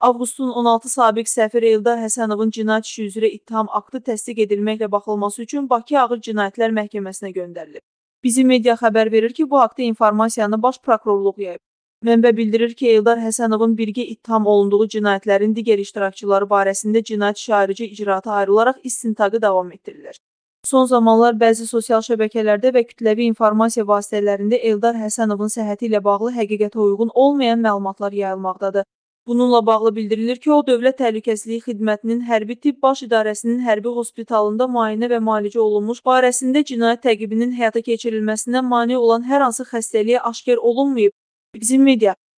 Avqustun 16 sabiq səfir Eldar Həsənovun cinayət işi üzrə ittiham aktı təsdiq edilməklə baxılması üçün Bakı Ağır Cinayətlər Məhkəməsinə göndərilib. Bizim media xəbər verir ki, bu haqda informasiyanı Baş Prokurorluq yayıb. Mənbə bildirir ki, Eldar Həsənovun birgə ittiham olunduğu cinayətlərin digər iştirakçıları barəsində cinayət işi ayrıca icraata ayrılaraq istintaqı davam etdirilir. Son zamanlar bəzi sosial şəbəkələrdə və kütləvi informasiya vasitələrində Eldar Həsənovun səhhəti ilə bağlı həqiqətə uyğun olmayan məlumatlar yayılmaqdadır. Bununla bağlı bildirilir ki, o, Dövlət Təhlükəsizlik Xidmətinin Hərbi Tibb Baş İdarəsinin hərbi hospitalında müayinə və müalicə olunmuş, barəsində cinayət təqibinin həyata keçirilməsindən mane olan hər hansı xəstəliyə aşkar olunmayıb. Bizim media